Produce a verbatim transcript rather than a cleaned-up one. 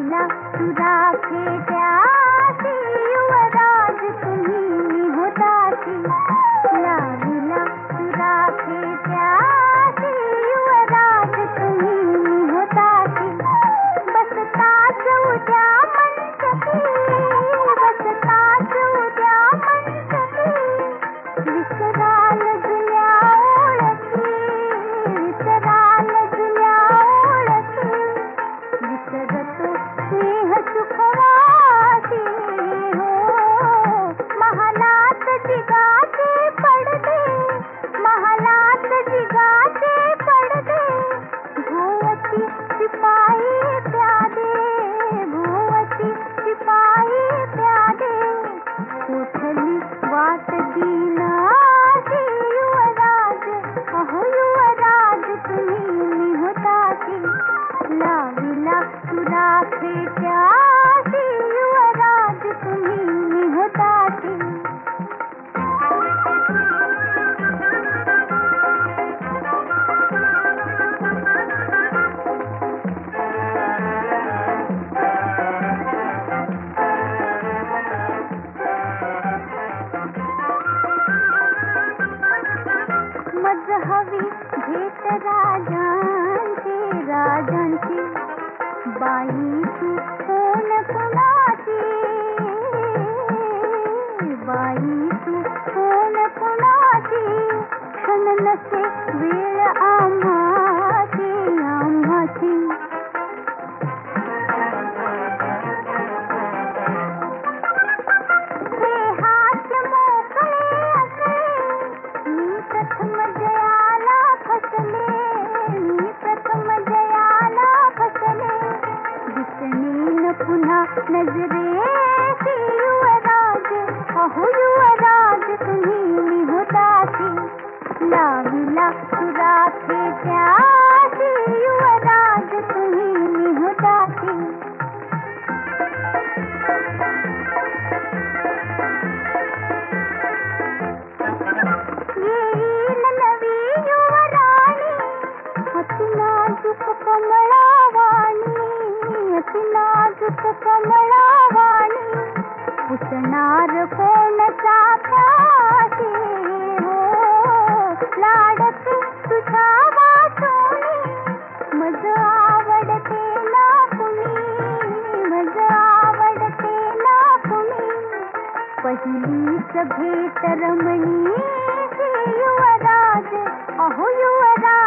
लाविला सुराखे त्यासी युवराज तुम्ही निहोतासी लाविला सुराखे त्यासी युवराज तुम्ही निहोतासी बसताच उद्या मंचकी बसताच उद्या मंचकी विसराल जुन्या ओळखी विसराल जुन्या ओळखी विसरतो स्नेह सुखवासी हो महालात जिगाचे पडदे महालात जिगाचे पडदे भोवती शिपाई प्यादे भोवती शिपाई प्यादे उठली वाट दीनासी युवराज अहो युवराज तुम्ही निहोतासी लाविला सुराखे त्यासी युवराज तुम्ही निहोतासी मजहवी भेट राजांची राजांची बाई तू कोण कुणाची बाई तू कोण कुणाची क्षण नसे वेळ आम्हाची आम्हाची देहात मोकळे असले मी प्रथम जयाला फसले मी प्रथम जयाला फसले दिसणे न पुन्हा नजरेसी युवराज अहो युवराज तुम्ही निहोतासी लाविला सुराखे त्यासी युवराज तुम्ही निहोतासी येईल नवी युवराणी अति नाजूक कमळावाणी अति नाजूक कमळावाणी पुसणार कोण चाफ्यासी हो लाडके तुझ्या वाचूनी मज आवडते ना कुणी मज आवडते ना कुणी पहिलीच भेट रमणी युवराज अहो युवराज